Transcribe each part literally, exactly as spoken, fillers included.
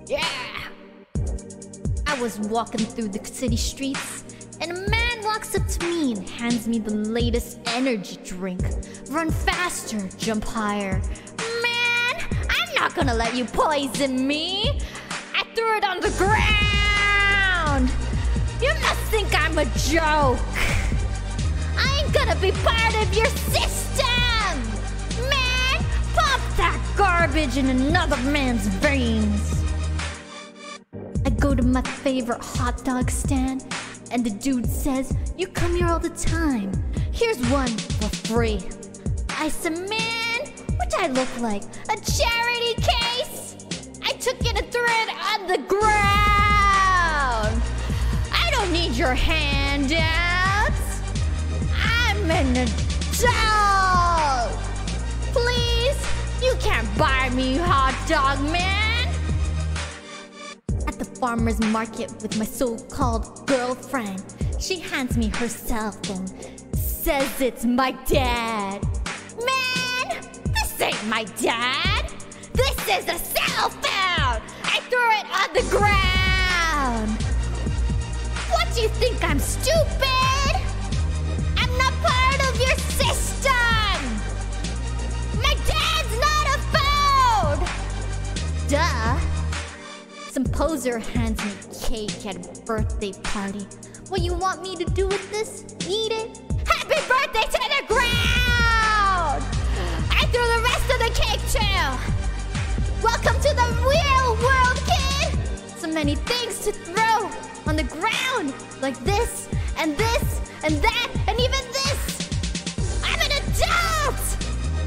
Yeah! I was walking through the city streets, and a man walks up to me and hands me the latest energy drink. Run faster, jump higher. Man, I'm not gonna let you poison me. I threw it on the ground. You must think I'm a joke. I ain't gonna be part of your system. Man, pump that garbage in another man's veins. I go to my favorite hot dog stand, and the dude says, you come here all the time. Here's one for free. I said, man, what do I look like? A charity case? I took it and threw it on the ground. I don't need your handouts. I'm an adult. Please, you can't buy me hot dog, man. At the farmer's market with my so-called girlfriend, she hands me her cell phone, says it's my dad. Man, this ain't my dad. This is a cell phone. I threw it on the ground. What do you think, I'm stupid? I'm not part of your system. My dad's not a phone. Duh. Some poser hands me cake at a birthday party. What you want me to do with this? Eat it? Happy birthday to the ground! I threw the rest of the cake too! Welcome to the real world, kid! So many things to throw on the ground. Like this, and this, and that, and even this! I'm an adult!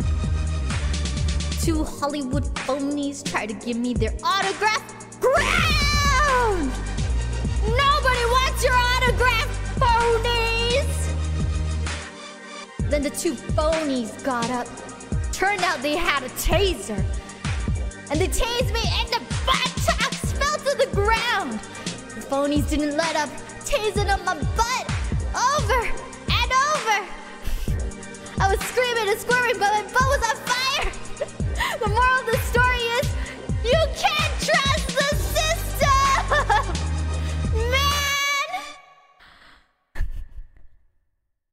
Two Hollywood phonies try to give me their autograph. Ground! Nobody wants your autograph, phonies! Then the two phonies got up. Turned out they had a taser. And they tased me and the buttocks fell to the ground. The phonies didn't let up, tasing up my butt over and over. I was screaming and squirming, but my butt was on fire. The moral of the